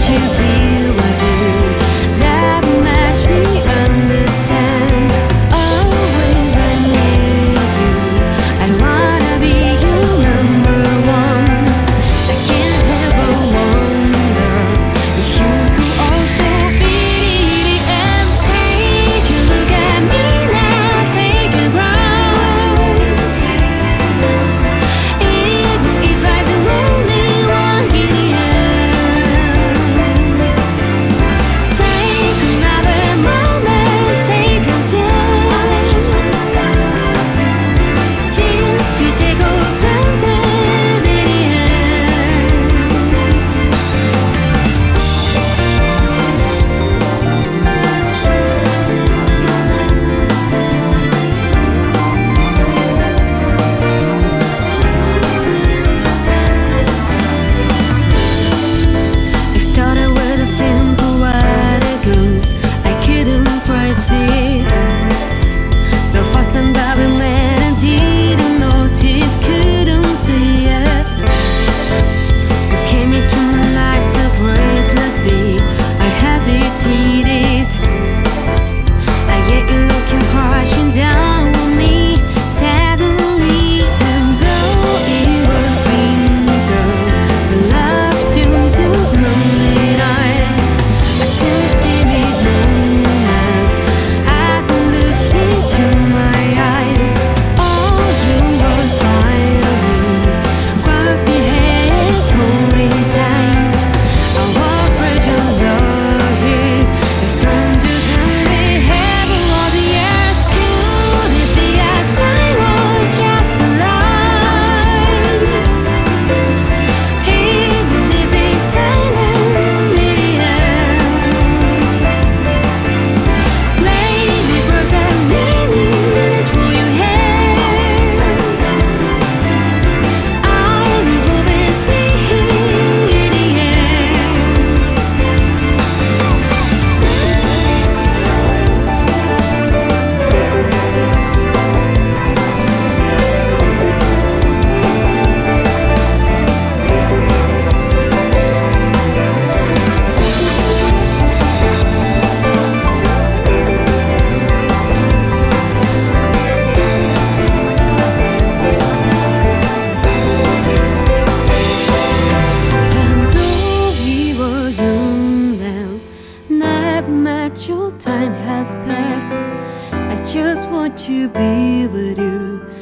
to be with you. That much we understand. Always I need you. I wanna be your number one. I can't help but wonder if you could also feel it. And take a look at me now, take a rose. Even if I'm the only one in the end, take another moment, take a chance. Things you take for granted in the end. It started with a simple word it comes. I couldn't phrase it. The first time that we met, I didn't notice, couldn't see it. You came into my life so breathlessly. I hesitated. I get you looking crashing down on me suddenly. And though it was winter, the love due to lonely night, I took timid moments as I look into my eyes. Oh, you were smiling, grasped me hands, holding tight. I was afraid you're not here. The strangers and they have a lot to ask. Could it be as I was just alive? Even if it's silent in the end. Maybe protect me is for your hand. I will always be here in the end. And so we were young then, not much your time has passed. I just want to be with you.